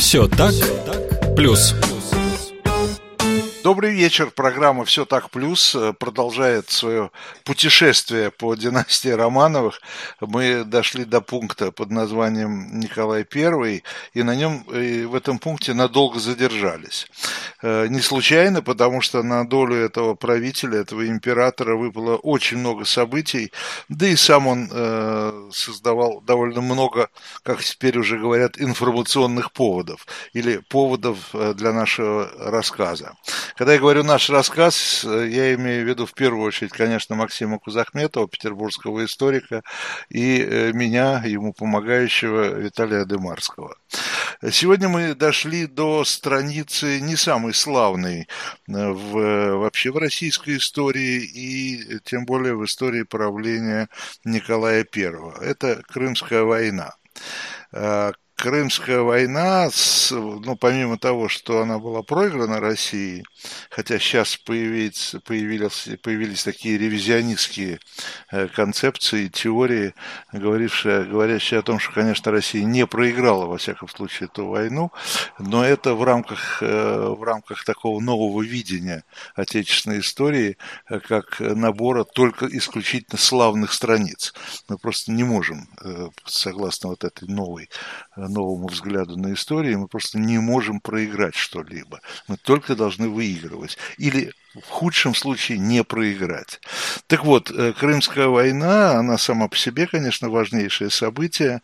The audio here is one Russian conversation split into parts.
Все так, плюс. Добрый вечер. Программа «Все так плюс» продолжает свое путешествие по династии Романовых. Мы дошли до пункта под названием Николай I, и на нем, и в этом пункте надолго задержались. Не случайно, потому что на долю этого правителя, этого императора выпало очень много событий, да и сам он создавал довольно много, как теперь уже говорят, информационных поводов или поводов для нашего рассказа. Когда я говорю «наш рассказ», я имею в виду в первую очередь, конечно, Максима Кузахметова, петербургского историка, и меня, ему помогающего, Виталия Дымарского. Сегодня мы дошли до страницы не самой славной вообще в российской истории и тем более в истории правления Николая I. Это Крымская война. Крымская война, помимо того, что она была проиграна Россией, хотя сейчас появились такие ревизионистские концепции, теории, говорящие о том, что, конечно, Россия не проиграла, во всяком случае, эту войну, но это в рамках такого нового видения отечественной истории, как набора только исключительно славных страниц. Мы просто не можем, согласно вот этой новому взгляду на историю, мы просто не можем проиграть что-либо. Мы только должны выигрывать. Или в худшем случае не проиграть. Так вот, Крымская война, она сама по себе, конечно, важнейшее событие,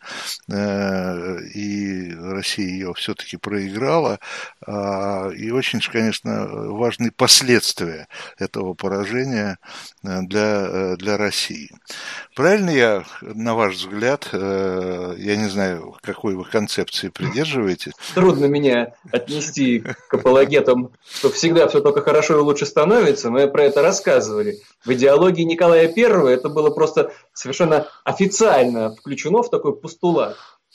и Россия ее все-таки проиграла, и очень, конечно, важны последствия этого поражения для России. Правильно я, на ваш взгляд, я не знаю, какой вы концепции придерживаетесь? Трудно меня отнести к апологетам, что всегда все только хорошо и лучше становится. Мы про это рассказывали. В идеологии Николая I это было просто совершенно официально включено в такой постулат.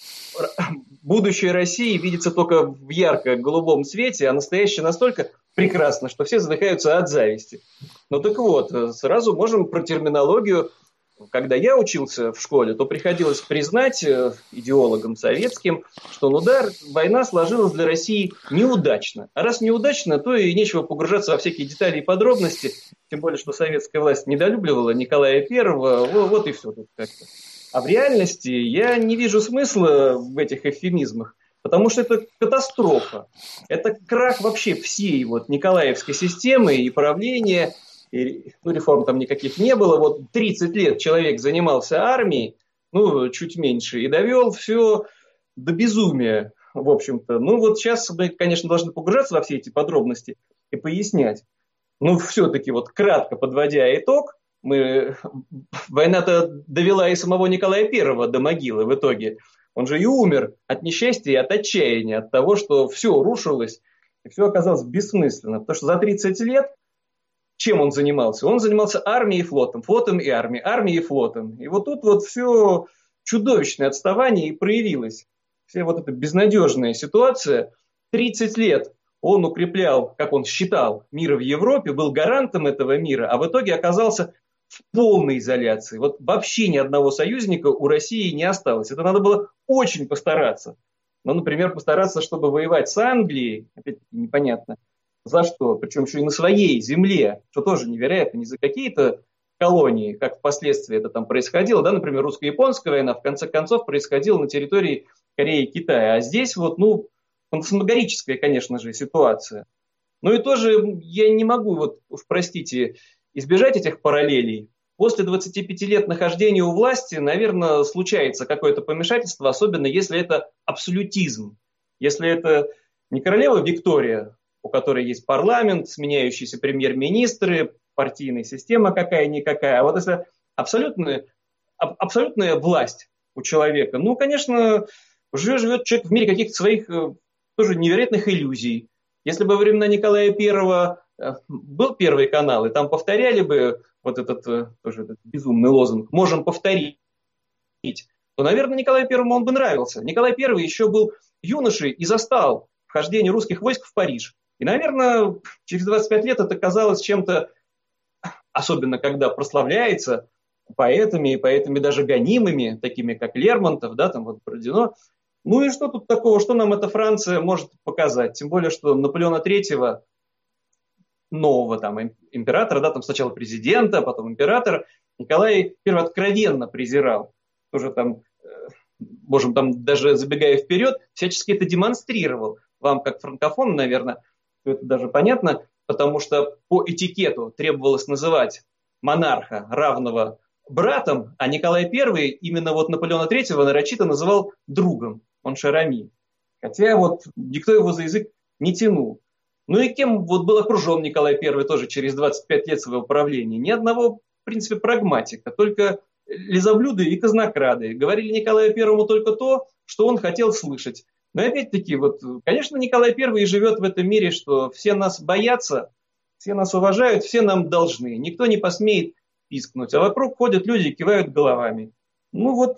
Будущее России видится только в ярко-голубом цвете, а настоящее настолько прекрасно, что все задыхаются от зависти. Ну так вот, сразу можем про терминологию. Когда я учился в школе, то приходилось признать идеологам советским, что война сложилась для России неудачно. А раз неудачно, то и нечего погружаться во всякие детали и подробности, тем более, что советская власть недолюбливала Николая I, вот и все тут как-то. А в реальности я не вижу смысла в этих эвфемизмах, потому что это катастрофа. Это крах вообще всей николаевской системы и правления. Реформ там никаких не было. 30 лет человек занимался армией, чуть меньше, и довел все до безумия, в общем-то. Сейчас мы, конечно, должны погружаться во все эти подробности и пояснять. Все-таки кратко подводя итог, война-то довела и самого Николая I до могилы в итоге. Он же и умер от несчастья и от отчаяния, от того, что все рушилось, и все оказалось бессмысленно. Потому что за 30 лет чем он занимался? Он занимался армией и флотом и армией и флотом. И тут все чудовищное отставание и проявилось. Вся эта безнадежная ситуация. 30 лет он укреплял, как он считал, мир в Европе, был гарантом этого мира, а в итоге оказался в полной изоляции. Вообще ни одного союзника у России не осталось. Это надо было очень постараться. Например, постараться, чтобы воевать с Англией, опять-таки непонятно, за что? Причем еще и на своей земле, что тоже невероятно, не за какие-то колонии, как впоследствии это там происходило. Например, русско-японская война в конце концов происходила на территории Кореи и Китая. А здесь фантасмагорическая, конечно же, ситуация. И тоже я не могу, уж простите, избежать этих параллелей. После 25 лет нахождения у власти, наверное, случается какое-то помешательство, особенно если это абсолютизм. Если это не королева Виктория, у которой есть парламент, сменяющиеся премьер-министры, партийная система какая-никакая. А если абсолютная власть у человека, конечно, живет человек в мире каких-то своих тоже невероятных иллюзий. Если бы во времена Николая I был Первый канал, и там повторяли бы этот безумный лозунг «можем повторить», то, наверное, Николаю I он бы нравился. Николай I еще был юношей и застал вхождение русских войск в Париж. И, наверное, через 25 лет это казалось чем-то, особенно когда прославляется поэтами даже гонимыми, такими как Лермонтов, Бородино, Ну и что тут такого, что нам эта Франция может показать? Тем более, что Наполеона III, нового там императора, да, там сначала президента, потом императора, Николай I откровенно презирал. Тоже там, можем там даже забегая вперед, всячески это демонстрировал. Вам, как франкофон, наверное, это даже понятно, потому что по этикету требовалось называть монарха, равного братом, а Николай I именно вот Наполеона III нарочито называл другом, он Шарами. Хотя вот никто его за язык не тянул. Ну и кем вот был окружен Николай I тоже через 25 лет своего правления? Ни одного, в принципе, прагматика, только лизоблюды и казнокрады. Говорили Николаю Первому только то, что он хотел слышать. Но опять-таки, вот, конечно, Николай I живет в этом мире, что все нас боятся, все нас уважают, все нам должны. Никто не посмеет пискнуть. А вокруг ходят люди и кивают головами. Ну вот,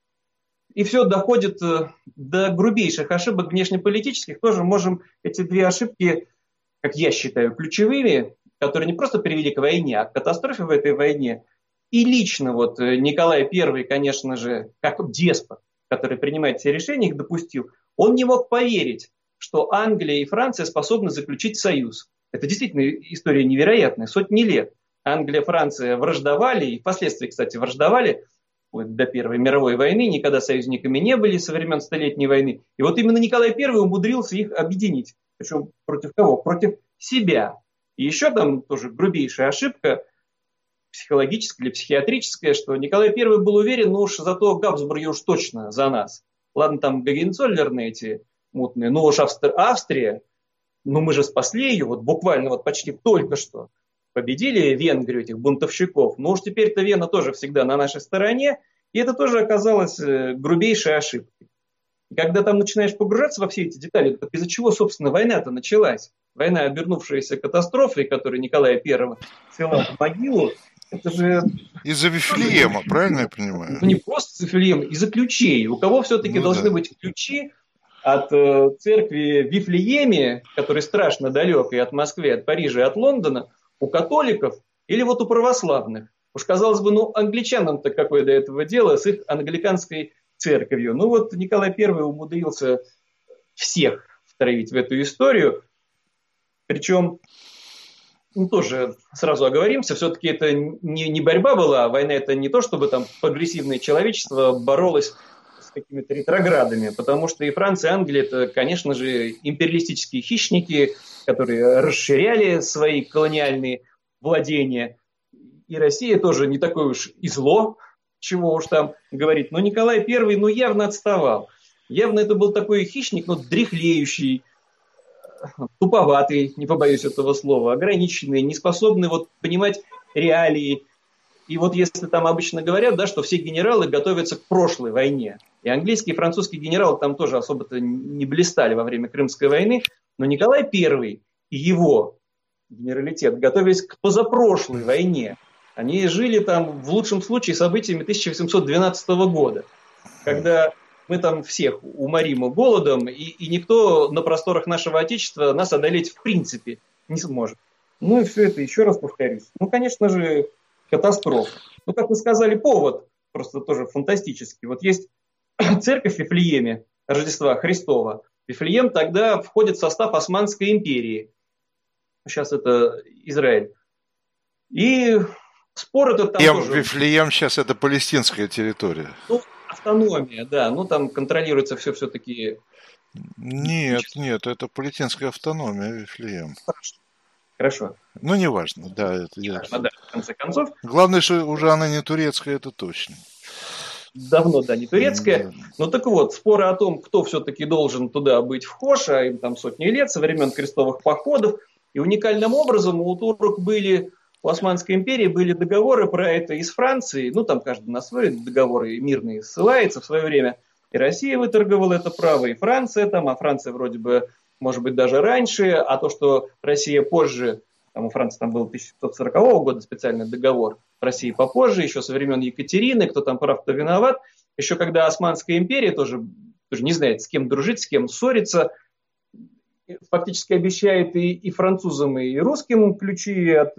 и все доходит до грубейших ошибок внешнеполитических. Тоже можем эти две ошибки, как я считаю, ключевыми, которые не просто привели к войне, а к катастрофе в этой войне. И лично вот Николай I, конечно же, как деспот, который принимает все решения, их допустил, он не мог поверить, что Англия и Франция способны заключить союз. Это действительно история невероятная, сотни лет. Англия и Франция враждовали, и впоследствии, кстати, враждовали, до Первой мировой войны, никогда союзниками не были со времен Столетней войны. И вот именно Николай I умудрился их объединить. Причем против кого? Против себя. И еще там тоже грубейшая ошибка, психологическая или психиатрическая, что Николай I был уверен, ну уж зато Габсбурги уж точно за нас. Ладно, там Гогенцоллерны эти мутные, но уж Австрия, ну мы же спасли ее, вот буквально вот почти только что. Победили Венгрию, этих бунтовщиков. Но уж теперь-то Вена тоже всегда на нашей стороне. И это тоже оказалось грубейшей ошибкой. И когда там начинаешь погружаться во все эти детали, так из-за чего, собственно, война-то началась? Война, обернувшаяся катастрофой, которую Николая I свела в могилу, это же... Из-за Вифлеема, правильно я понимаю? Ну, не просто из-за Вифлеема, из-за ключей. У кого все-таки должны быть ключи от церкви в Вифлееме, который страшно далек и от Москвы, от Парижа, и от Лондона, у католиков или вот у православных? Уж казалось бы, ну англичанам-то какое до этого дело с их англиканской церковью. Ну вот Николай I умудрился всех втравить в эту историю. Причем, ну тоже сразу оговоримся, все-таки это не борьба была, война это не то, чтобы там прогрессивное человечество боролось с какими-то ретроградами, потому что и Франция, и Англия это, конечно же, империалистические хищники, которые расширяли свои колониальные владения. И Россия тоже не такое уж и зло, чего уж там говорить. Но Николай I, ну, явно отставал. Явно это был такой хищник, но дряхлеющий, туповатый, не побоюсь этого слова, ограниченный, неспособный вот понимать реалии. И вот если там обычно говорят, да, что все генералы готовятся к прошлой войне. И английские и французские генералы там тоже особо-то не блистали во время Крымской войны. Но Николай I и его генералитет готовились к позапрошлой войне. Они жили там, в лучшем случае, событиями 1812 года, когда мы там всех уморим голодом, и никто на просторах нашего Отечества нас одолеть в принципе не сможет. Ну и все это, еще раз повторюсь, ну, конечно же, катастрофа. Ну, как вы сказали, повод просто тоже фантастический. Вот есть церковь в Вифлееме Рождества Христова. Вифлеем тогда входит в состав Османской империи. Сейчас это Израиль. И спор этот там тоже... Вифлеем сейчас это палестинская территория. Ну, автономия, да. Ну, там контролируется все-таки... Нет, это палестинская автономия, Вифлеем. Хорошо. Ну, неважно, да. Неважно, да, в конце концов. Главное, что уже она не турецкая, это точно. Давно, да, не турецкая. Ну так вот, споры о том, кто все-таки должен туда быть вхож, а им там сотни лет, со времен крестовых походов. И уникальным образом у турок были, у Османской империи были договоры про это из Франции. Ну там каждый на свои договоры мирные ссылается в свое время. И Россия выторговала это право, и Франция там, а Франция вроде бы, может быть, даже раньше. А то, что Россия позже, там у Франции там был 1740 года специальный договор, в России попозже, еще со времен Екатерины, кто там прав, кто виноват. Еще когда Османская империя тоже не знает, с кем дружить, с кем ссориться, фактически обещает и французам, и русским ключи от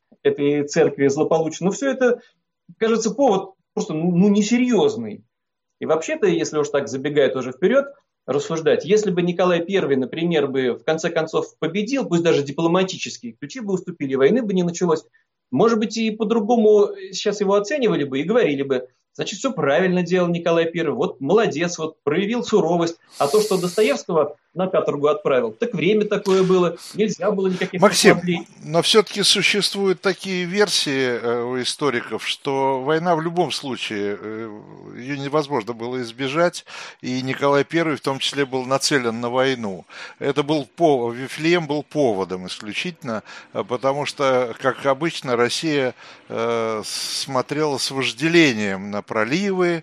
этой церкви злополучно. Но все это, кажется, повод просто несерьезный. И вообще-то, если уж так забегая тоже вперед, рассуждать, если бы Николай I, например, бы в конце концов победил, пусть даже дипломатически, ключи бы уступили, войны бы не началось, может быть, и по-другому сейчас его оценивали бы и говорили бы, значит, все правильно делал Николай I, вот молодец, вот проявил суровость. А то, что Достоевского на каторгу отправил, так время такое было, нельзя было никаких Максим, послаблений. но все-таки существуют такие версии у историков, что война в любом случае, ее невозможно было избежать, и Николай I в том числе был нацелен на войну. Это был Вифлеем был поводом исключительно, потому что, как обычно, Россия смотрела с вожделением на проливы,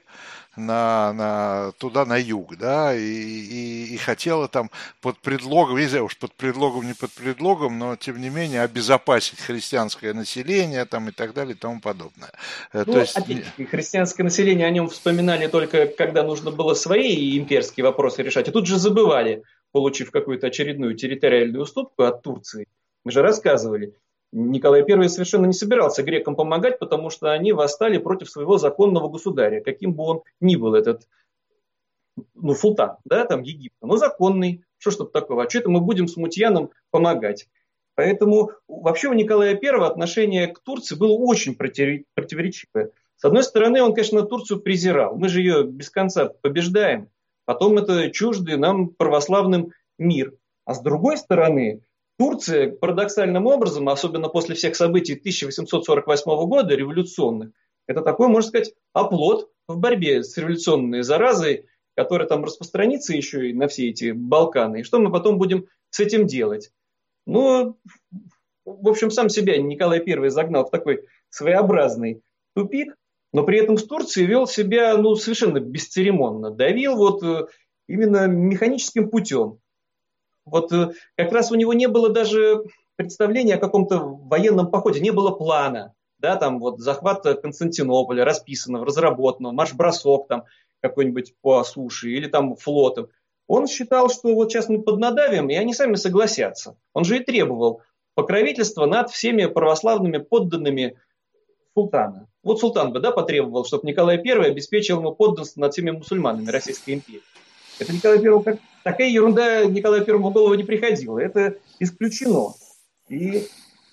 туда на юг, да, и хотела там под предлогом, не знаю уж под предлогом, не под предлогом, но тем не менее обезопасить христианское население там и так далее и тому подобное. Ну, опять-таки, христианское население, о нем вспоминали только, когда нужно было свои имперские вопросы решать, и тут же забывали, получив какую-то очередную территориальную уступку от Турции. Мы же рассказывали, Николай I совершенно не собирался грекам помогать, потому что они восстали против своего законного государя, каким бы он ни был, этот, султан, да, там Египта, но законный, что ж тут такого, а что это мы будем смутьянам помогать? Поэтому вообще у Николая I отношение к Турции было очень противоречивое. С одной стороны, он, конечно, Турцию презирал, мы же ее без конца побеждаем, потом это чуждый нам православным мир, а с другой стороны, Турция парадоксальным образом, особенно после всех событий 1848 года, революционных, это такой, можно сказать, оплот в борьбе с революционной заразой, которая там распространится еще и на все эти Балканы. И что мы потом будем с этим делать? Ну, в общем, сам себя Николай I загнал в такой своеобразный тупик, но при этом с Турцией вел себя совершенно бесцеремонно. Давил именно механическим путем. Как раз у него не было даже представления о каком-то военном походе, не было плана, да, там захват Константинополя, расписанного, разработанного, марш-бросок там какой-нибудь по суше или там флотом. Он считал, что сейчас мы поднадавим, и они сами согласятся. Он же и требовал покровительства над всеми православными подданными султана. Султан бы, потребовал, чтобы Николай I обеспечил ему подданство над всеми мусульманами Российской империи. Это Николай I, такая ерунда Николаю I в голову не приходила. Это исключено. И,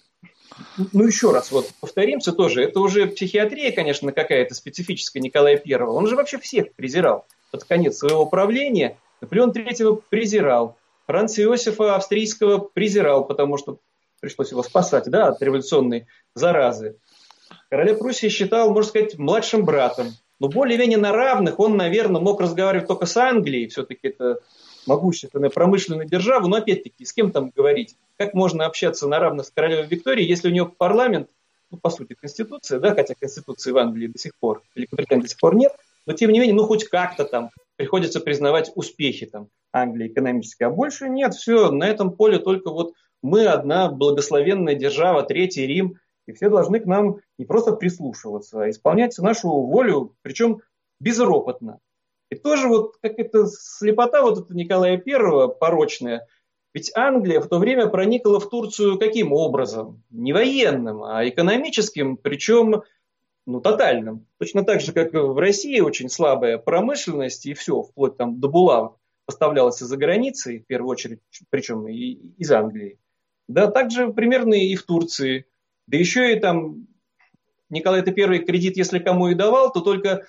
еще раз, повторимся тоже, это уже психиатрия, конечно, какая-то специфическая Николая I. Он же вообще всех презирал. Под конец своего правления Наполеон III презирал, Франца Иосифа Австрийского презирал, потому что пришлось его спасать, от революционной заразы. Короля Пруссии считал, можно сказать, младшим братом. Но более-менее на равных он, наверное, мог разговаривать только с Англией. Все-таки это могущественная промышленная держава. Но опять-таки, с кем там говорить? Как можно общаться на равных с королевой Викторией, если у нее парламент, по сути, конституция, хотя конституции в Англии до сих пор, Великобритании до сих пор нет, но тем не менее, хоть как-то там приходится признавать успехи там Англии экономические. А больше нет, все, на этом поле только мы одна благословенная держава, Третий Рим, и все должны к нам не просто прислушиваться, а исполнять нашу волю, причем безропотно. И тоже какая-то слепота эта Николая I порочная. Ведь Англия в то время проникла в Турцию каким образом? Не военным, а экономическим, причем тотальным. Точно так же, как в России очень слабая промышленность, и все, вплоть до булавок поставлялось из-за границы, в первую очередь, причем и из Англии. Да, также примерно и в Турции. Да еще и там Николай I кредит, если кому и давал, то только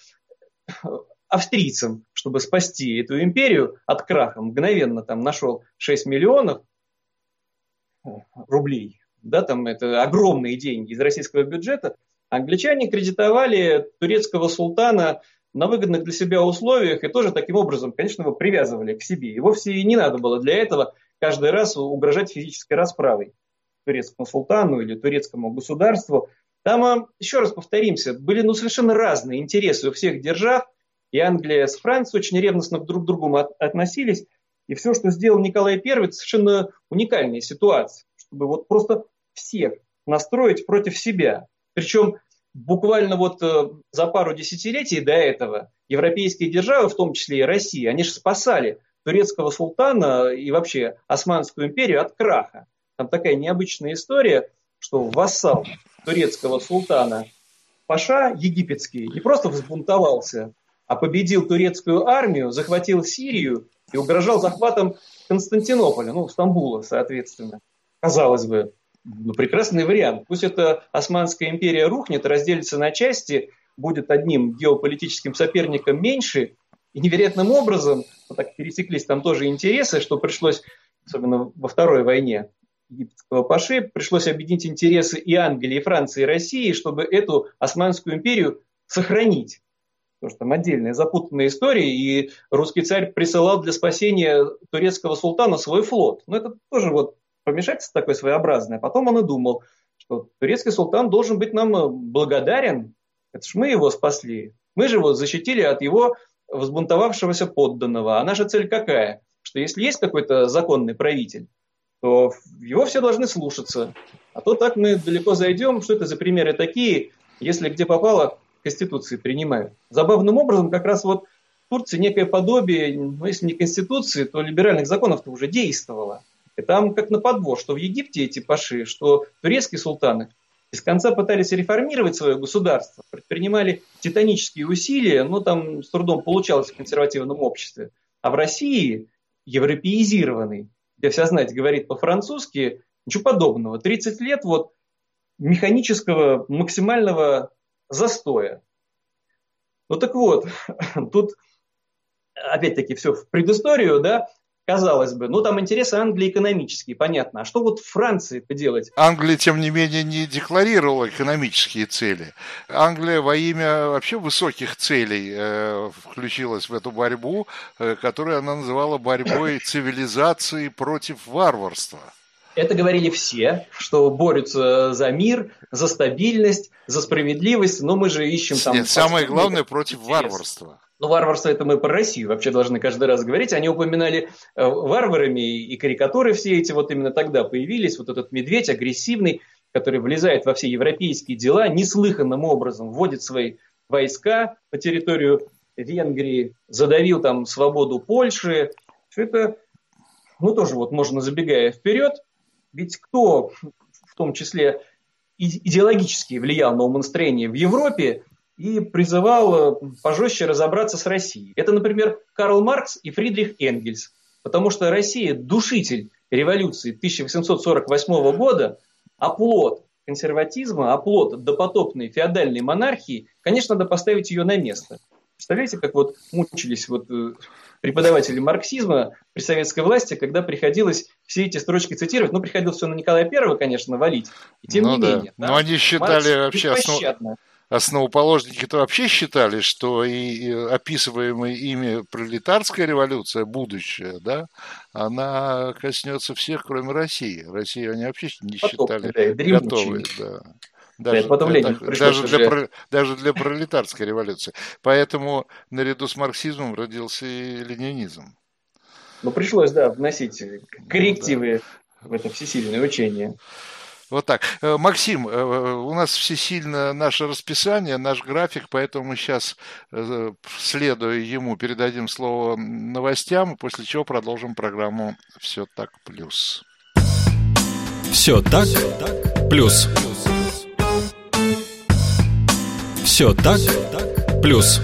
австрийцам, чтобы спасти эту империю от краха. Мгновенно там нашел 6 миллионов рублей. Да, там это огромные деньги из российского бюджета. Англичане кредитовали турецкого султана на выгодных для себя условиях и тоже таким образом, конечно, его привязывали к себе. И вовсе и не надо было для этого каждый раз угрожать физической расправой турецкому султану или турецкому государству. Там, еще раз повторимся, были совершенно разные интересы у всех держав, и Англия с Францией очень ревностно друг к другу относились, и все, что сделал Николай I, это совершенно уникальная ситуация, чтобы просто всех настроить против себя. Причем буквально за пару десятилетий до этого европейские державы, в том числе и Россия, они же спасали турецкого султана и вообще Османскую империю от краха. Там такая необычная история, что вассал турецкого султана Паша египетский не просто взбунтовался, а победил турецкую армию, захватил Сирию и угрожал захватом Константинополя, Стамбула, соответственно. Казалось бы, прекрасный вариант. Пусть эта Османская империя рухнет, разделится на части, будет одним геополитическим соперником меньше, и невероятным образом, так пересеклись там тоже интересы, что пришлось, особенно во Второй войне египетского паши, пришлось объединить интересы и Англии, и Франции, и России, чтобы эту Османскую империю сохранить. Потому что там отдельная запутанная история, и русский царь присылал для спасения турецкого султана свой флот. Но это тоже помешательство такое своеобразное. Потом он и думал, что турецкий султан должен быть нам благодарен. Это ж мы его спасли. Мы же его защитили от его взбунтовавшегося подданного. А наша цель какая? Что если есть какой-то законный правитель, то его все должны слушаться. А то так мы далеко зайдем. Что это за примеры такие, если где попало, Конституции принимают. Забавным образом как раз в Турции некое подобие, если не Конституции, то либеральных законов-то уже действовало. И там как на подбор, что в Египте эти паши, что турецкие султаны без конца пытались реформировать свое государство, предпринимали титанические усилия, но там с трудом получалось в консервативном обществе. А в России, европеизированный, где вся знать говорит по-французски, ничего подобного. 30 лет механического максимального застоя. Так вот, тут опять-таки все в предысторию, да, казалось бы, там интересы Англии экономические, понятно. А что в Франции-то делать? Англия, тем не менее, не декларировала экономические цели. Англия во имя вообще высоких целей включилась в эту борьбу, которую она называла борьбой цивилизации против варварства. Это говорили все, что борются за мир, за стабильность, за справедливость, но мы же ищем там... Нет, самое главное против варварства. Варварство это мы про Россию вообще должны каждый раз говорить. Они упоминали варварами, и карикатуры все эти именно тогда появились. Этот медведь агрессивный, который влезает во все европейские дела, неслыханным образом вводит свои войска на территорию Венгрии, задавил там свободу Польши. Все это, тоже можно, забегая вперед, ведь кто в том числе идеологически влиял на умонастроение в Европе и призывал пожестче разобраться с Россией. Это, например, Карл Маркс и Фридрих Энгельс. Потому что Россия – душитель революции 1848 года, оплот консерватизма, оплот допотопной феодальной монархии. Конечно, надо поставить ее на место. Представляете, как мучились преподаватели марксизма при советской власти, когда приходилось все эти строчки цитировать. Приходилось все на Николая I, конечно, валить. И тем не менее. Да. Но они считали вообще основоположники-то вообще считали, что и описываемая ими пролетарская революция, будущая, да, она коснется всех, кроме России. Россию они вообще не считали готовой. Да. Даже для пролетарской революции. Поэтому наряду с марксизмом родился и ленинизм. Пришлось, вносить коррективы в это всесильное учение. Вот так. Максим, у нас всесильно наше расписание, наш график, поэтому мы сейчас, следуя ему, передадим слово новостям, после чего продолжим программу «Все так плюс». Все так плюс. Все так плюс.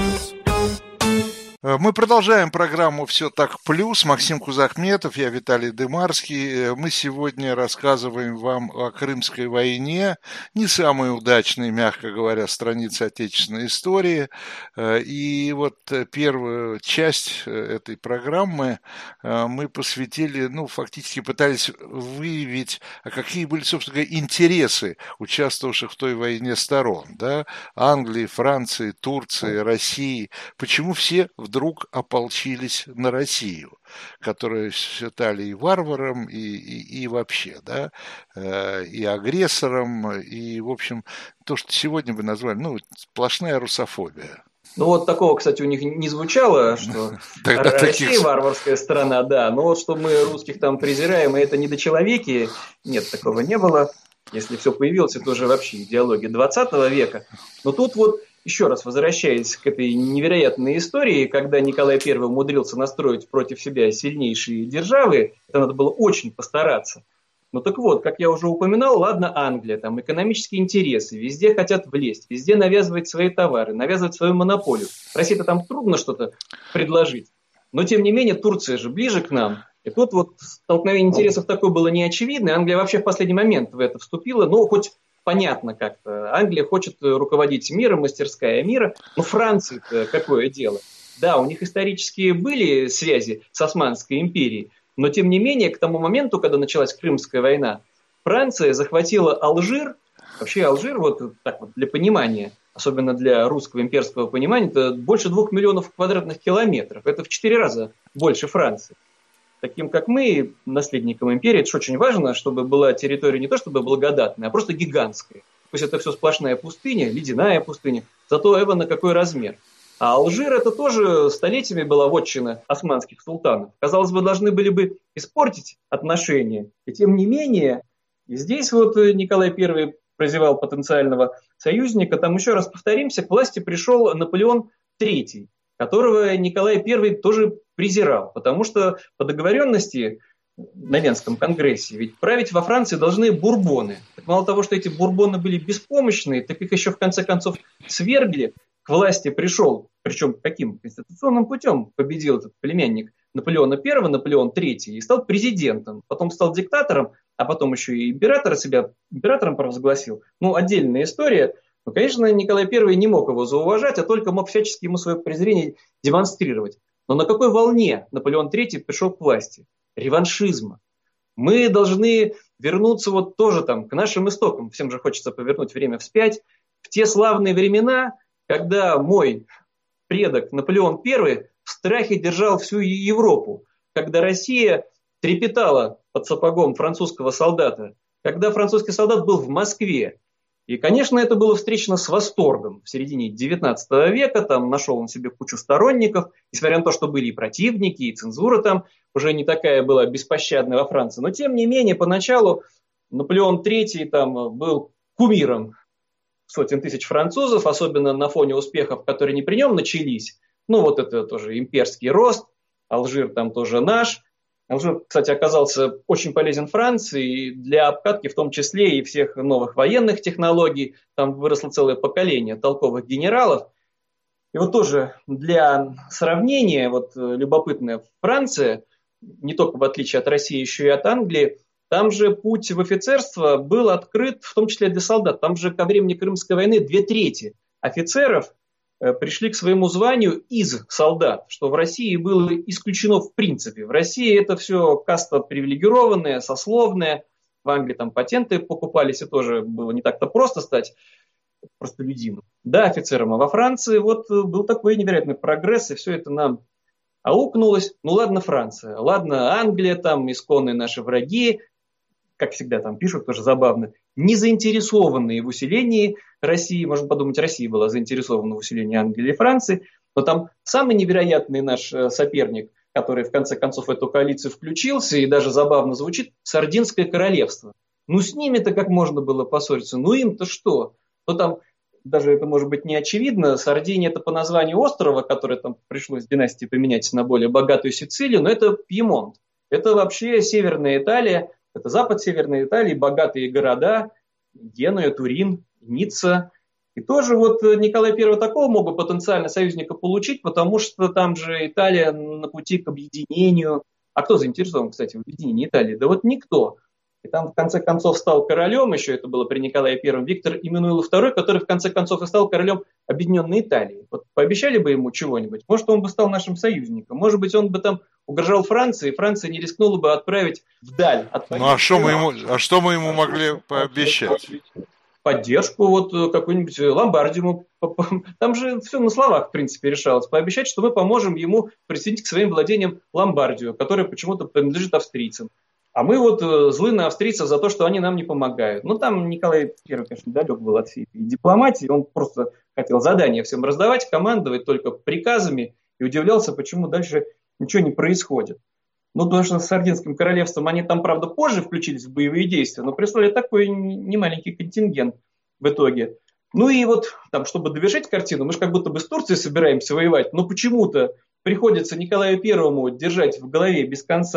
Мы продолжаем программу «Все так плюс». Максим Кузахметов, я Виталий Дымарский. Мы сегодня рассказываем вам о Крымской войне. Не самые удачные, мягко говоря, страницы отечественной истории. И первую часть этой программы мы посвятили, фактически пытались выявить, какие были, собственно говоря, интересы участвовавших в той войне сторон. Да? Англии, Франции, Турции, России. Почему все вдруг ополчились на Россию, которую считали и варваром, и вообще, да, и агрессором, и, в общем, то, что сегодня бы назвали, сплошная русофобия. Такого, кстати, у них не звучало, что Россия варварская страна, да, но что мы русских там презираем, и это недочеловеки, нет, такого не было. Если все появилось, это уже вообще идеология 20 века. Но тут еще раз возвращаясь к этой невероятной истории, когда Николай I умудрился настроить против себя сильнейшие державы, это надо было очень постараться. Ну так вот, как я уже упоминал, ладно, Англия, там экономические интересы, везде хотят влезть, везде навязывать свои товары, навязывать свою монополию. России-то там трудно что-то предложить. Но тем не менее, Турция же ближе к нам. И тут вот столкновение интересов такое было неочевидное. Англия вообще в последний момент в это вступила. Ну, хоть понятно как-то. Англия хочет руководить миром, мастерская мира. Но Франции-то какое дело? Да, у них исторические были связи с Османской империей. Но тем не менее, к тому моменту, когда началась Крымская война, Франция захватила Алжир. Вообще Алжир, вот так вот для понимания, особенно для русского имперского понимания, это больше 2 миллионов квадратных километров. Это в 4 раза больше Франции. Таким, как мы, наследникам империи, это же очень важно, чтобы была территория не то чтобы благодатная, а просто гигантская. Пусть это все сплошная пустыня, ледяная пустыня, зато эва на какой размер. А Алжир это тоже столетиями была вотчина османских султанов. Казалось бы, должны были бы испортить отношения. И тем не менее, и здесь вот Николай I прозевал потенциального союзника. Там еще раз повторимся, к власти пришел Наполеон III, которого Николай I тоже презирал. Потому что по договоренности на Венском конгрессе ведь править во Франции должны бурбоны. Так мало того, что эти бурбоны были беспомощные, так их еще в конце концов свергли. К власти пришел, причем каким конституционным путем победил этот племянник Наполеона I, Наполеон III, и стал президентом, потом стал диктатором, а потом еще и себя императором провозгласил. Ну, отдельная история. Но, конечно, Николай I не мог его зауважать, а только мог всячески ему свое презрение демонстрировать. Но на какой волне Наполеон III пришел к власти? Реваншизма. Мы должны вернуться вот тоже там к нашим истокам. Всем же хочется повернуть время вспять. В те славные времена, когда мой предок Наполеон I в страхе держал всю Европу, когда Россия трепетала под сапогом французского солдата, когда французский солдат был в Москве. И, конечно, это было встречено с восторгом. В середине XIX века там нашел он себе кучу сторонников, несмотря на то, что были и противники, и цензура там уже не такая была беспощадная во Франции. Но, тем не менее, поначалу Наполеон III там был кумиром сотен тысяч французов, особенно на фоне успехов, которые не при нем начались. Ну, вот это тоже имперский рост, Алжир там тоже наш. Алжир, кстати, оказался очень полезен Франции для обкатки, в том числе и всех новых военных технологий. Там выросло целое поколение толковых генералов. И вот тоже для сравнения, вот любопытная Франция, не только в отличие от России, еще и от Англии, там же путь в офицерство был открыт, в том числе для солдат. Там же ко времени Крымской войны 2/3 офицеров пришли к своему званию из солдат, что в России было исключено в принципе. В России это все каста привилегированная, сословная. В Англии там патенты покупались, и тоже было не так-то просто стать простолюдином. Да, офицером. А во Франции вот был такой невероятный прогресс, и все это нам аукнулось. Ну ладно, Франция, ладно, Англия, там исконные наши враги, как всегда там пишут, тоже забавно, не заинтересованные в усилении России. Можно подумать, Россия была заинтересована в усилении Англии или Франции. Но там самый невероятный наш соперник, который в конце концов в эту коалицию включился, и даже забавно звучит, Сардинское королевство. Ну с ними-то как можно было поссориться? Ну им-то что? Ну там даже это может быть не очевидно. Сардиния это по названию острова, который там пришлось династии поменять на более богатую Сицилию, но это Пьемонт. Это вообще Северная Италия. Это запад Северной Италии, богатые города, Генуя, Турин, Ницца. И тоже вот Николай I такого мог бы потенциально союзника получить, потому что там же Италия на пути к объединению. А кто заинтересован, кстати, в объединении Италии? Да вот никто. И там в конце концов стал королем, еще это было при Николае I, Виктор Эммануил II, который в конце концов и стал королем Объединенной Италии. Вот пообещали бы ему чего-нибудь, может, он бы стал нашим союзником, может быть, он бы там угрожал Франции, и Франция не рискнула бы отправить вдаль. Ну а что мы ему могли пообещать? Поддержку, вот какую-нибудь Ломбардию. Там же все на словах, в принципе, решалось. Пообещать, что мы поможем ему присоединить к своим владениям Ломбардию, которая почему-то принадлежит австрийцам. А мы вот злы на австрийцев за то, что они нам не помогают. Ну, там Николай I, конечно, далек был от всей этой дипломатии. Он просто хотел задания всем раздавать, командовать только приказами и удивлялся, почему дальше ничего не происходит. Ну, потому что с Сардинским королевством они там, правда, позже включились в боевые действия, но прислали такой немаленький контингент в итоге. Ну и вот, там, чтобы довершить картину, мы же как будто бы с Турцией собираемся воевать, но почему-то приходится Николаю Первому держать в голове без конца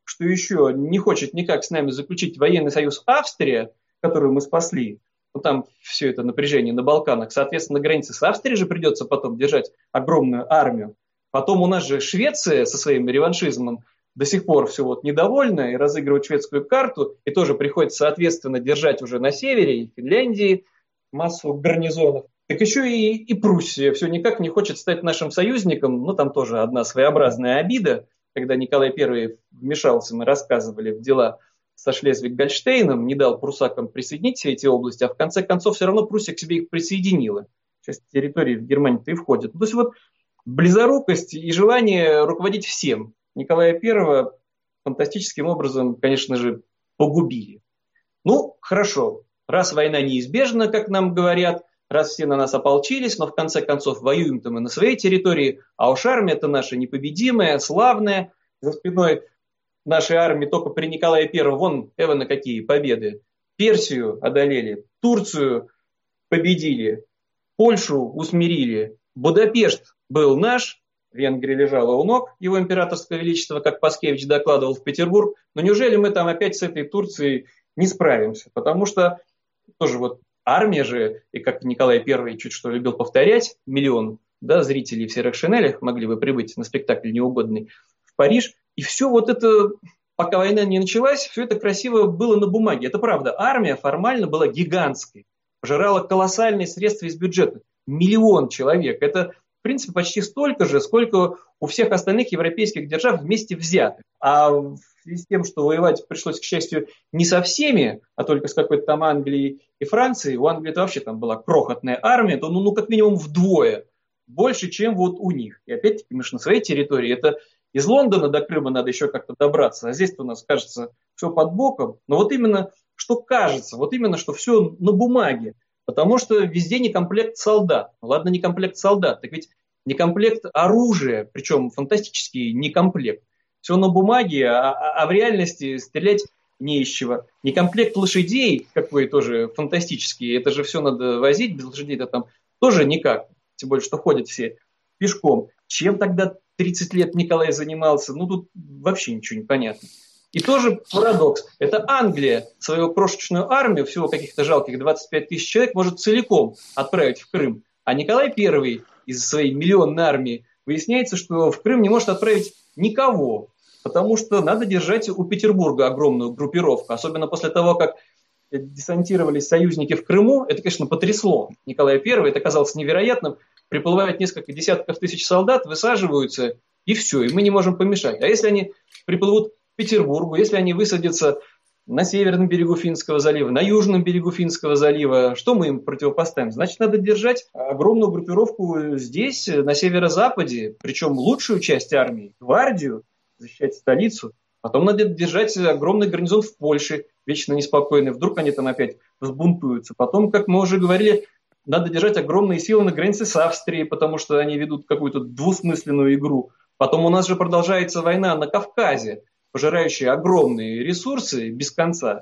что еще не хочет никак с нами заключить военный союз Австрия, которую мы спасли. Ну, там все это напряжение на Балканах. Соответственно, на границе с Австрией же придется потом держать огромную армию. Потом у нас же Швеция со своим реваншизмом до сих пор все вот недовольна и разыгрывает шведскую карту. И тоже приходится, соответственно, держать уже на севере и Финляндии массу гарнизонов. Так еще и Пруссия все никак не хочет стать нашим союзником. Ну, там тоже одна своеобразная обида. Когда Николай I вмешался, мы рассказывали, в дела со Шлезвиг-Гольштейном, не дал пруссакам присоединить все эти области, а в конце концов все равно Пруссия к себе их присоединила. Часть территории в Германии-то и входит. То есть вот близорукость и желание руководить всем Николая I фантастическим образом, конечно же, погубили. Ну, хорошо, раз война неизбежна, как нам говорят, раз все на нас ополчились, но в конце концов воюем-то мы на своей территории, а уж армия-то наша непобедимая, славная, за спиной нашей армии только при Николае I, вон, на какие победы. Персию одолели, Турцию победили, Польшу усмирили, Будапешт был наш, Венгрия лежала у ног его императорского величества, как Паскевич докладывал, в Петербург. Но неужели мы там опять с этой Турцией не справимся? Потому что тоже вот армия же, и как Николай I чуть что любил повторять, 1 миллион зрителей в серых шинелях могли бы прибыть на спектакль неугодный в Париж. И все вот это, пока война не началась, все это красиво было на бумаге. Это правда, армия формально была гигантской, пожирала колоссальные средства из бюджета. 1 миллион человек. Это, в принципе, почти столько же, сколько у всех остальных европейских держав вместе взятых. А в связи с тем, что воевать пришлось, к счастью, не со всеми, а только с какой-то там Англией и Францией, у Англии вообще там была крохотная армия, то ну как минимум вдвое больше, чем вот у них. И опять-таки, мы же на своей территории, это из Лондона до Крыма надо еще как-то добраться, а здесь-то у нас, кажется, все под боком. Но вот именно, что кажется, вот именно, что все на бумаге. Потому что везде не комплект солдат. Ну, ладно, не комплект солдат, так ведь не комплект оружия, причем фантастический не комплект. Все на бумаге, а в реальности стрелять не из чего. Не комплект лошадей, какой тоже фантастический, это же все надо возить, без лошадей-то там тоже никак. Тем более, что ходят все пешком. Чем тогда 30 лет Николай занимался? Ну, тут вообще ничего не понятно. И тоже парадокс. Это Англия свою крошечную армию, всего каких-то жалких 25 тысяч человек, может целиком отправить в Крым. А Николай I из своей миллионной армии выясняется, что в Крым не может отправить никого. Потому что надо держать у Петербурга огромную группировку. Особенно после того, как десантировались союзники в Крыму. Это, конечно, потрясло Николая I. Это казалось невероятным. Приплывают несколько десятков тысяч солдат, высаживаются, и все. И мы не можем помешать. А если они приплывут к Петербургу, если они высадятся на северном берегу Финского залива, на южном берегу Финского залива, что мы им противопоставим? Значит, надо держать огромную группировку здесь, на северо-западе, причем лучшую часть армии, гвардию, защищать столицу. Потом надо держать огромный гарнизон в Польше, вечно неспокойный. Вдруг они там опять взбунтуются. Потом, как мы уже говорили, надо держать огромные силы на границе с Австрией, потому что они ведут какую-то двусмысленную игру. Потом у нас же продолжается война на Кавказе, пожирающая огромные ресурсы без конца.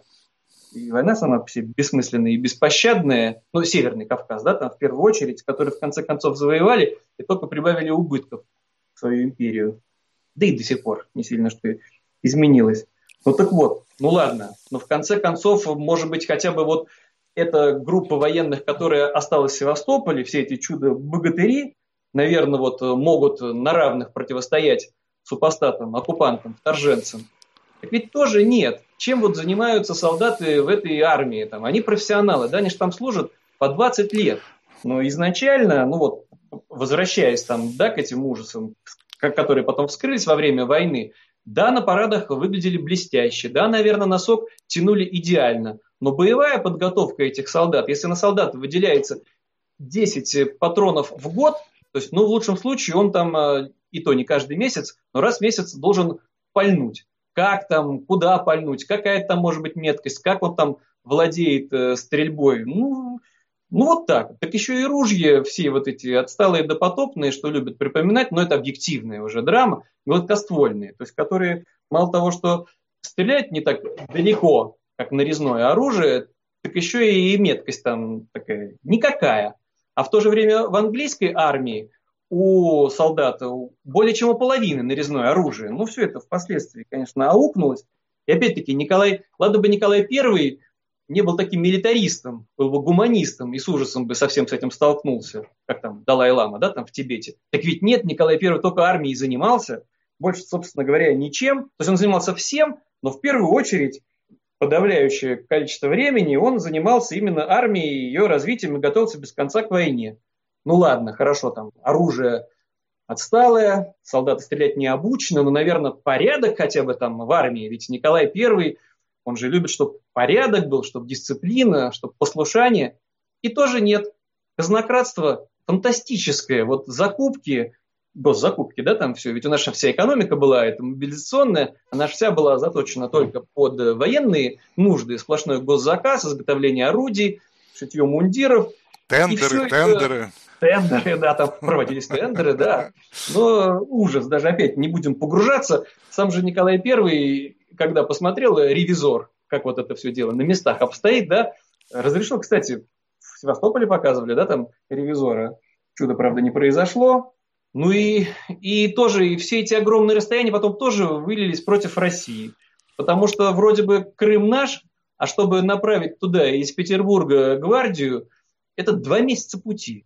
И война сама по себе бессмысленная и беспощадная. Ну, Северный Кавказ, да, там в первую очередь, который в конце концов завоевали и только прибавили убытков в свою империю. Да и до сих пор не сильно что изменилось. Ну так вот, ну ладно. Но в конце концов, может быть, хотя бы вот эта группа военных, которая осталась в Севастополе, все эти чудо-богатыри, наверное, вот могут на равных противостоять супостатам, оккупантам, вторженцам. Так ведь тоже нет. Чем вот занимаются солдаты в этой армии? Там, они профессионалы, да, они же там служат по 20 лет. Но изначально, ну вот, возвращаясь там, да, к этим ужасам, которые потом вскрылись во время войны, да, на парадах выглядели блестяще, да, наверное, носок тянули идеально. Но боевая подготовка этих солдат, если на солдата выделяется 10 патронов в год, то есть, ну, в лучшем случае он там, и то не каждый месяц, но раз в месяц должен пальнуть. Как там, куда пальнуть, какая там может быть меткость, как он там владеет стрельбой. Ну, вот так. Так еще и ружья все вот эти отсталые допотопные, что любят припоминать, но это объективная уже драма, гладкоствольные, то есть которые мало того, что стреляют не так далеко, как нарезное оружие, так еще и меткость там такая никакая. А в то же время в английской армии у солдата более чем у половины нарезное оружие. Ну, все это впоследствии, конечно, аукнулось. И опять-таки, ладно бы Николай I не был таким милитаристом, был бы гуманистом и с ужасом бы совсем с этим столкнулся, как там Далай-лама, да, там в Тибете. Так ведь нет, Николай I только армией занимался, больше, собственно говоря, ничем. То есть он занимался всем, но в первую очередь подавляющее количество времени он занимался именно армией, ее развитием и готовился без конца к войне. Ну ладно, хорошо, там оружие отсталое, солдаты стрелять не обучены, но, наверное, порядок хотя бы там в армии. Ведь Николай I, он же любит, чтобы порядок был, чтобы дисциплина, чтобы послушание. И тоже нет. Казнократство фантастическое. Вот закупки, госзакупки, да, там все. Ведь у нас же вся экономика была, это мобилизационная, она же вся была заточена только под военные нужды. Сплошной госзаказ, изготовление орудий, шитье мундиров. Тендеры. Тендеры, да, там проводились тендеры, да. Но ужас, даже опять не будем погружаться. Сам же Николай I, когда посмотрел ревизор, как вот это все дело на местах обстоит, да, разрешил, кстати, в Севастополе показывали, да, там ревизора. Чудо, правда, не произошло. Ну и тоже и все эти огромные расстояния потом тоже вылились против России. Потому что вроде бы Крым наш, а чтобы направить туда из Петербурга гвардию, это 2 месяца пути.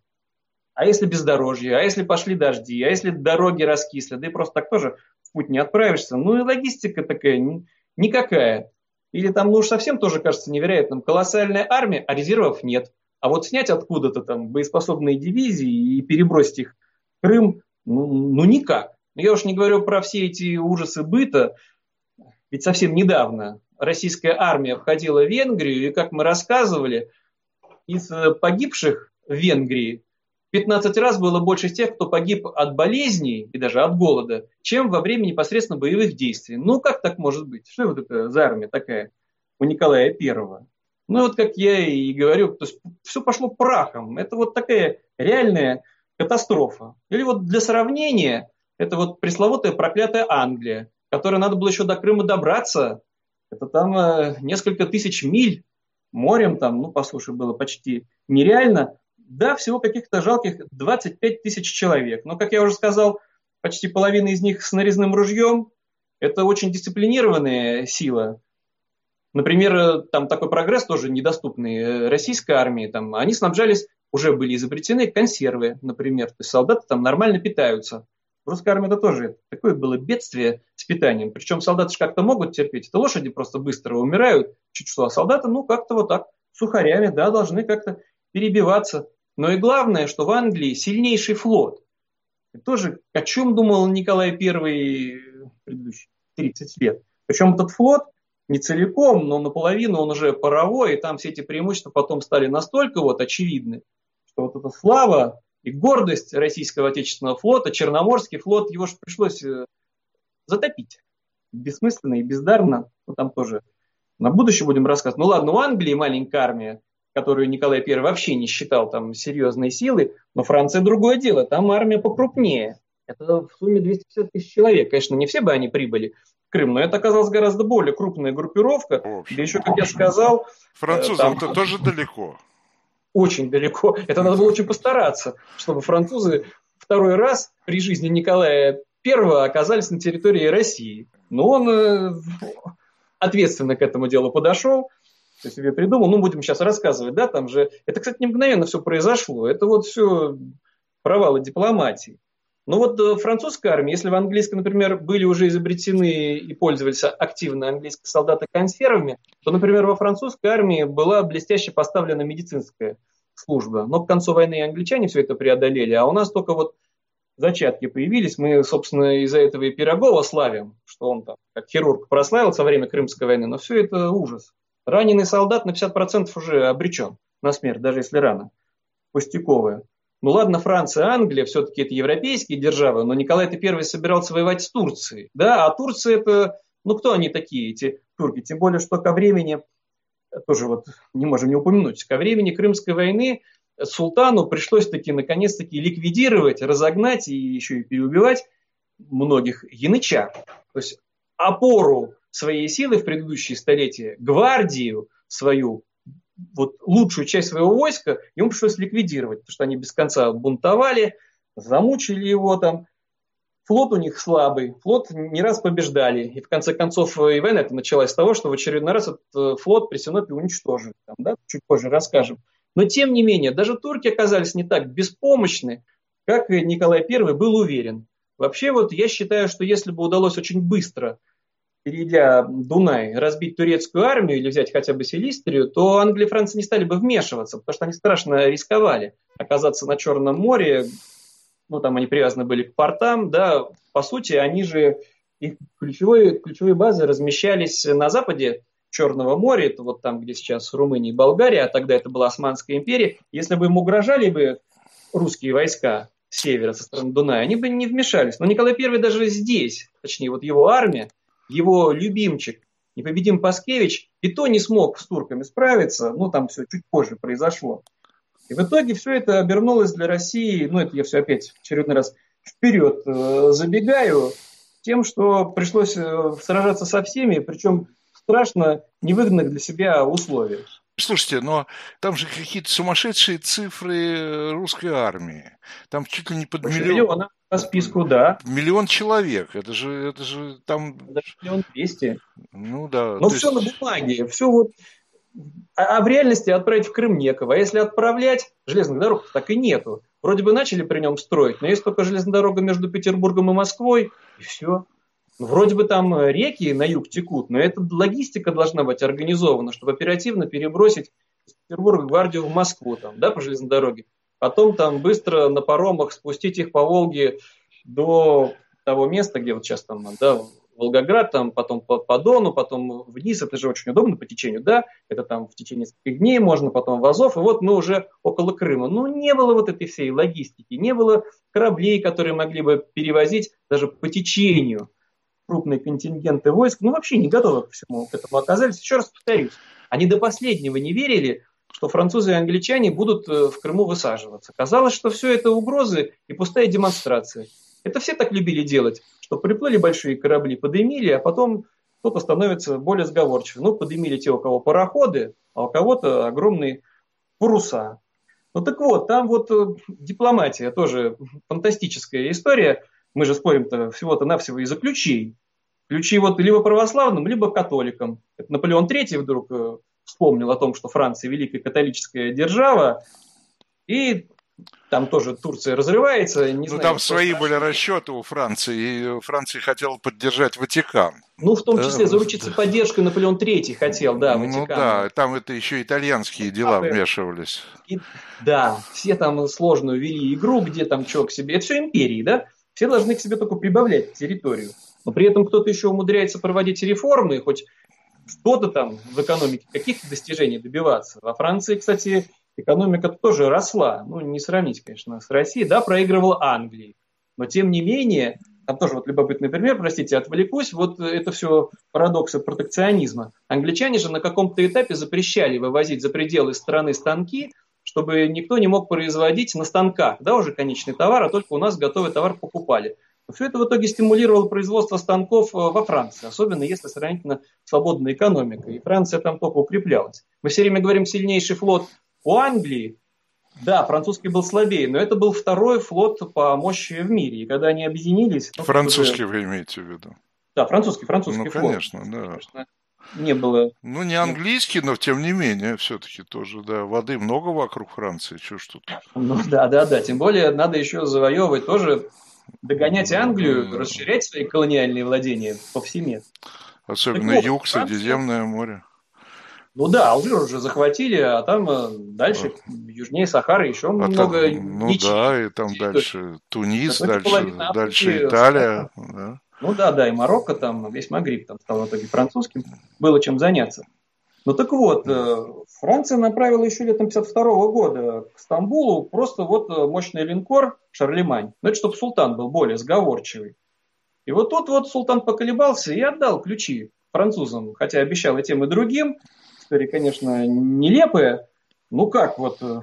А если бездорожье, а если пошли дожди, а если дороги раскисли, да и просто так тоже в путь не отправишься. Ну и логистика такая никакая. Или там, ну уж совсем тоже кажется невероятным, колоссальная армия, а резервов нет. А вот снять откуда-то там боеспособные дивизии и перебросить их в Крым, ну никак. Я уж не говорю про все эти ужасы быта, ведь совсем недавно российская армия входила в Венгрию, и, как мы рассказывали, из погибших в Венгрии 15 раз было больше тех, кто погиб от болезней и даже от голода, чем во время непосредственно боевых действий. Ну, как так может быть? Что вот это за армия такая у Николая I? Ну, вот как я и говорю, то есть все пошло прахом. Это вот такая реальная катастрофа. Или вот для сравнения, это вот пресловутая проклятая Англия, которой надо было еще до Крыма добраться. Это там несколько тысяч миль морем, там, ну, послушай, было почти нереально. Да, всего каких-то жалких 25 тысяч человек. Но, как я уже сказал, почти половина из них с нарезным ружьем. Это очень дисциплинированная сила. Например, там такой прогресс тоже недоступный российской армии. Там, они снабжались, уже были изобретены консервы, например. То есть солдаты там нормально питаются. В русской армии это тоже такое было бедствие с питанием. Причем солдаты же как-то могут терпеть. Это лошади просто быстро умирают, чуть что. А солдаты, ну, как-то вот так, сухарями, да, должны как-то перебиваться. Но и главное, что в Англии сильнейший флот. И тоже о чем думал Николай I предыдущие 30 лет. Причем этот флот не целиком, но наполовину он уже паровой, и там все эти преимущества потом стали настолько вот очевидны, что вот эта слава и гордость российского отечественного флота, Черноморский флот, его же пришлось затопить. Бессмысленно и бездарно. Ну, там тоже на будущее будем рассказывать. Ну ладно, у Англии маленькая армия, которую Николай I вообще не считал там серьезной силой, но Франция другое дело, там армия покрупнее. Это в сумме 250 тысяч человек. Конечно, не все бы они прибыли в Крым, но это оказалась гораздо более крупная группировка. Да еще, как я сказал... Французам-то тоже далеко. Очень далеко. Это надо было очень постараться, чтобы французы второй раз при жизни Николая I оказались на территории России. Но он ответственно к этому делу подошел, то себе придумал. Ну, будем сейчас рассказывать, да, там же... Это, кстати, не мгновенно все произошло. Это вот все провалы дипломатии. Но вот французская армия, если в английской, например, были уже изобретены и пользовались активно английские солдаты консервами, то, например, во французской армии была блестяще поставлена медицинская служба. Но к концу войны англичане все это преодолели, а у нас только вот зачатки появились. Мы, собственно, из-за этого и Пирогова славим, что он там как хирург прославился во время Крымской войны, но все это ужас. Раненый солдат на 50% уже обречен на смерть, даже если рана пустяковая. Ну ладно, Франция, Англия, все-таки это европейские державы, но Николай I собирался воевать с Турцией. Да, а Турция это, ну кто они такие, эти турки? Тем более, что ко времени, тоже вот не можем не упомянуть, ко времени Крымской войны султану пришлось таки наконец-таки ликвидировать, разогнать и еще и переубивать многих янычар. То есть опору своей силы в предыдущие столетия, гвардию свою, вот лучшую часть своего войска ему пришлось ликвидировать, потому что они без конца бунтовали, замучили его там. Флот у них слабый, флот не раз побеждали. И в конце концов и война это началась с того, что в очередной раз этот флот при Синопе уничтожили. Там, да? Чуть позже расскажем. Но тем не менее, даже турки оказались не так беспомощны, как и Николай I был уверен. Вообще вот я считаю, что если бы удалось очень быстро, перейдя Дунай, разбить турецкую армию или взять хотя бы Силистрию, то Англия и Франция не стали бы вмешиваться, потому что они страшно рисковали оказаться на Черном море. Ну, там они привязаны были к портам, да, по сути, они же, их ключевые базы размещались на западе Черного моря, это вот там, где сейчас Румыния и Болгария, а тогда это была Османская империя. Если бы им угрожали бы русские войска с севера, со стороны Дуная, они бы не вмешались. Но Николай I даже здесь, точнее, вот его армия, его любимчик, непобедим Паскевич, и то не смог с турками справиться, ну, там все чуть позже произошло. И в итоге все это обернулось для России, ну это я все опять в очередной раз вперед забегаю, тем, что пришлось сражаться со всеми, причем в страшно невыгодных для себя условиях. Слушайте, но там же какие-то сумасшедшие цифры русской армии. Там чуть ли не под миллион. По списку, да. 1 миллион человек. Это же там... Даже 1 200 000. Ну да. Но все на бумаге, все вот... А в реальности отправить в Крым некого. А если отправлять, железных дорог так и нету. Вроде бы начали при нем строить, но есть только железная дорога между Петербургом и Москвой, и все. Вроде бы там реки на юг текут, но эта логистика должна быть организована, чтобы оперативно перебросить из Петербурга гвардию в Москву, там, да, по железной дороге. Потом там быстро на паромах спустить их по Волге до того места, где вот сейчас там, да, Волгоград, там, потом по Дону, потом вниз, это же очень удобно по течению, да, это там в течение нескольких дней можно, потом в Азов, и вот мы уже около Крыма. Ну, не было вот этой всей логистики, не было кораблей, которые могли бы перевозить даже по течению крупные контингенты войск, ну, вообще не готовы к всему к этому оказались. Еще раз повторюсь, они до последнего не верили, что французы и англичане будут в Крыму высаживаться. Казалось, что все это угрозы и пустая демонстрация. Это все так любили делать, что приплыли большие корабли, подымили, а потом кто-то становится более сговорчивым. Ну, подымили те, у кого пароходы, а у кого-то огромные паруса. Ну так вот, там вот дипломатия тоже фантастическая история. Мы же спорим-то всего-то навсего из-за ключей. Ключи вот либо православным, либо католикам. Это Наполеон III вдруг вспомнил о том, что Франция великая католическая держава, и там тоже Турция разрывается. Не знаю, там свои были расчеты у Франции, и Франция хотела поддержать Ватикан. Ну, в том числе заручиться поддержкой Наполеон III хотел, да, Ватикан. Ну да, там это еще итальянские дела вмешивались. Да, все там сложную вели игру, где там что к себе. Это все империи, да? Все должны к себе только прибавлять территорию. Но при этом кто-то еще умудряется проводить реформы, хоть что-то там в экономике, каких-то достижений добиваться. Во Франции, кстати, экономика тоже росла. Ну, не сравнить, конечно, с Россией. Да, проигрывала Англии. Но, тем не менее, там тоже вот любопытный пример, простите, отвлекусь. Вот это все парадоксы протекционизма. Англичане же на каком-то этапе запрещали вывозить за пределы страны станки, чтобы никто не мог производить на станках, да, уже конечный товар, а только у нас готовый товар покупали. Все это в итоге стимулировало производство станков во Франции, особенно если сравнительно свободная экономика. И Франция там только укреплялась. Мы все время говорим сильнейший флот у Англии. Да, французский был слабее, но это был второй флот по мощи в мире. И когда они объединились... Французский вы имеете в виду? Да, французский флот. Конечно, да. Конечно, не было... Ну, не английский, но тем не менее, все-таки тоже, да, воды много вокруг Франции, что ж тут. Ну, да, тем более надо еще завоевывать тоже, догонять Англию, расширять свои колониальные владения повсеместно. Особенно так юг, Средиземное море. Ну да, Алжир уже захватили, а там дальше, южнее Сахары, еще много... Ну да, и там дальше Тунис, дальше Италия, да. Ну да, и Марокко, там весь Магриб там стал в итоге французским, было чем заняться. Ну так вот, Франция направила еще летом 1952 года к Стамбулу просто вот мощный линкор «Шарлемань». Ну это чтобы султан был более сговорчивый. И вот тут вот султан поколебался и отдал ключи французам, хотя обещал и тем, и другим. История, конечно, нелепая. Ну как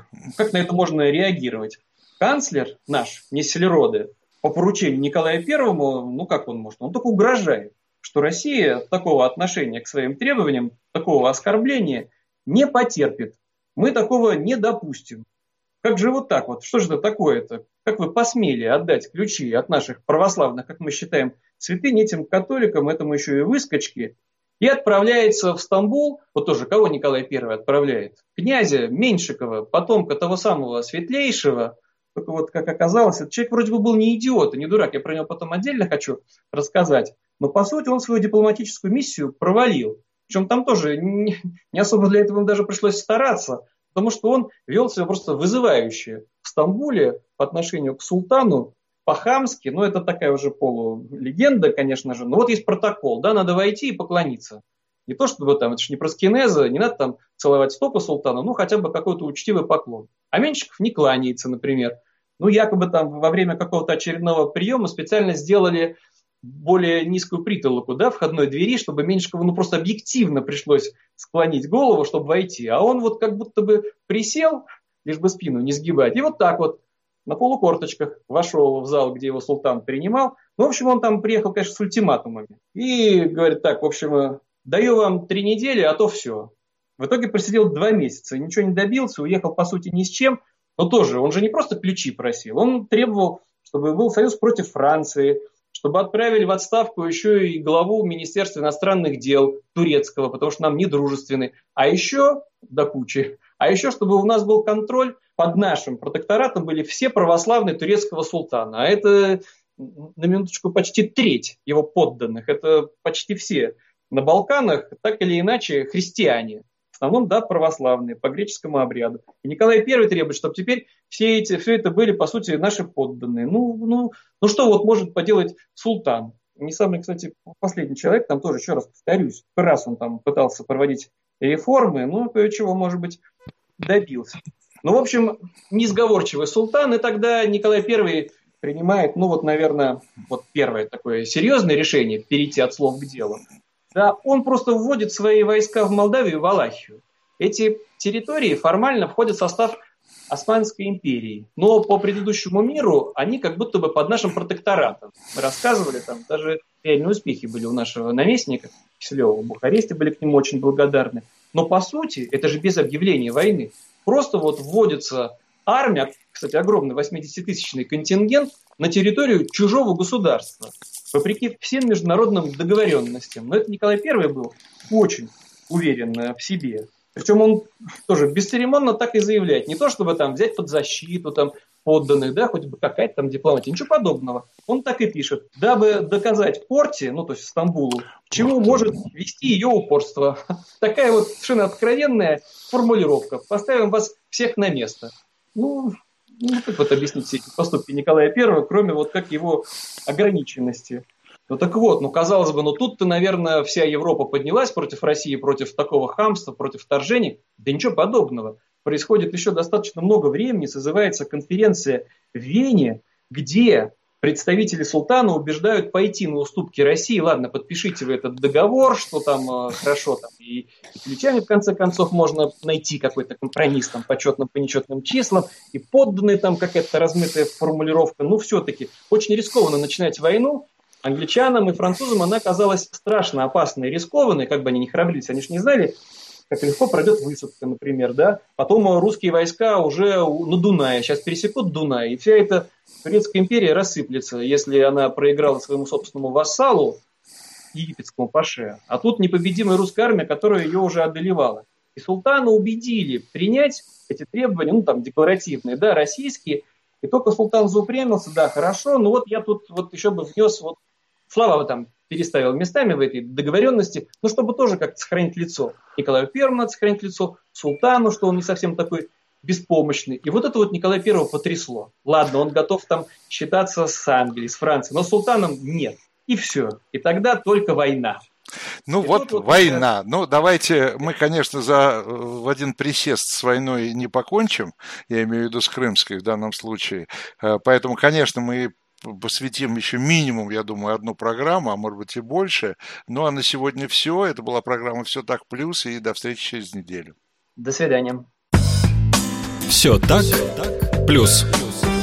на это можно реагировать? Канцлер наш, Нессельроде, по поручению Николая Первому, ну как он может? Он только угрожает, что Россия такого отношения к своим требованиям, такого оскорбления не потерпит. Мы такого не допустим. как же вот так вот? Что же это такое-то? Как вы посмели отдать ключи от наших православных, как мы считаем, святынь этим католикам, этому еще и выскочке, и отправляется в Стамбул, вот тоже кого Николай I отправляет? Князя Меньшикова, потомка того самого Светлейшего. Только вот, как оказалось, этот человек вроде бы был не идиот, и не дурак, я про него потом отдельно хочу рассказать. Но, по сути, он свою дипломатическую миссию провалил. Причем там тоже не особо для этого ему даже пришлось стараться, потому что он вел себя просто вызывающе в Стамбуле по отношению к султану, по-хамски, ну это такая уже полулегенда, конечно же, но вот есть протокол, да, надо войти и поклониться. Не то чтобы там, это же не проскинеза, не надо там целовать стопы султана, ну хотя бы какой-то учтивый поклон. А Меньшиков не кланяется, например. Ну якобы там во время какого-то очередного приема специально сделали более низкую притолоку, да, входной двери, чтобы Меньшикову ну просто объективно пришлось склонить голову, чтобы войти. А он вот как будто бы присел, лишь бы спину не сгибать, и вот так вот на полукорточках вошел в зал, где его султан принимал. Ну, в общем, он там приехал, конечно, с ультиматумами. И говорит так, в общем, даю вам 3 недели, а то все. В итоге просидел 2 месяца, ничего не добился, уехал, по сути, ни с чем. Но тоже, он же не просто ключи просил, он требовал, чтобы был союз против Франции, чтобы отправили в отставку еще и главу Министерства иностранных дел турецкого, потому что нам не дружественны. А еще, до кучи, чтобы у нас был контроль, под нашим протекторатом были все православные турецкого султана. А это, на минуточку, почти треть его подданных. Это почти все на Балканах, так или иначе, христиане. В основном, да, православные, по греческому обряду. И Николай I требует, чтобы теперь все это были, по сути, наши подданные. Ну что вот может поделать султан? Не самый, кстати, последний человек, там тоже, еще раз повторюсь, раз он там пытался проводить реформы, ну, кое-чего, может быть, добился. Ну, в общем, несговорчивый султан, и тогда Николай I принимает, ну, вот, наверное, вот первое такое серьезное решение перейти от слов к делу. Да, он просто вводит свои войска в Молдавию и Валахию. Эти территории формально входят в состав Османской империи, но по предыдущему миру они как будто бы под нашим протекторатом. Мы рассказывали, там даже реальные успехи были у нашего наместника Киселева в Бухаресте, были к нему очень благодарны. Но по сути, это же без объявления войны. Просто вот вводится армия, кстати, огромный 80-тысячный контингент на территорию чужого государства, вопреки всем международным договоренностям. Но это Николай I был очень уверен в себе. Причем он тоже бесцеремонно так и заявляет. Не то, чтобы там взять под защиту там, подданных, да, хоть бы какая-то там дипломатия. Ничего подобного. Он так и пишет. Дабы доказать Порте, ну то есть Стамбулу, чему может вести ее упорство. Такая вот совершенно откровенная формулировка. Поставим вас всех на место. Ну как вот объяснить все эти поступки Николая I, кроме вот как его ограниченности. Ну так вот, казалось бы, тут-то, наверное, вся Европа поднялась против России, против такого хамства, против вторжений. Да ничего подобного. Происходит еще достаточно много времени, созывается конференция в Вене, где представители султана убеждают пойти на уступки России. Ладно, подпишите вы этот договор, что там хорошо, там и ключами в конце концов можно найти какой-то компромисс там, по четным, по нечетным числам, и подданные там какая-то размытая формулировка. Но все-таки очень рискованно начинать войну. Англичанам и французам она казалась страшно опасной и рискованной, как бы они ни храбрились, они же не знали, как легко пройдет высадка, например, да. Потом русские войска уже на Дунае, сейчас пересекут Дунай, и вся эта Турецкая империя рассыплется, если она проиграла своему собственному вассалу, египетскому паше. А тут непобедимая русская армия, которая ее уже одолевала. И султана убедили принять эти требования, там декларативные, да, российские. И только султан заупрямился, да, хорошо, но вот я тут вот еще бы внес вот слова там переставил местами в этой договоренности, чтобы тоже как-то сохранить лицо. Николаю I надо сохранить лицо, султану, что он не совсем такой беспомощный. И вот это вот Николая I потрясло. Ладно, он готов там считаться с Англией, с Францией, но с султаном нет. И все. И тогда только война. Война. Давайте мы, конечно, в один присест с войной не покончим. Я имею в виду с крымской в данном случае. Поэтому, конечно, мы посвятим еще минимум, я думаю, 1 программу, а может быть и больше. Ну а на сегодня все. Это была программа «Все так плюс», и до встречи через неделю. До свидания. Все так плюс.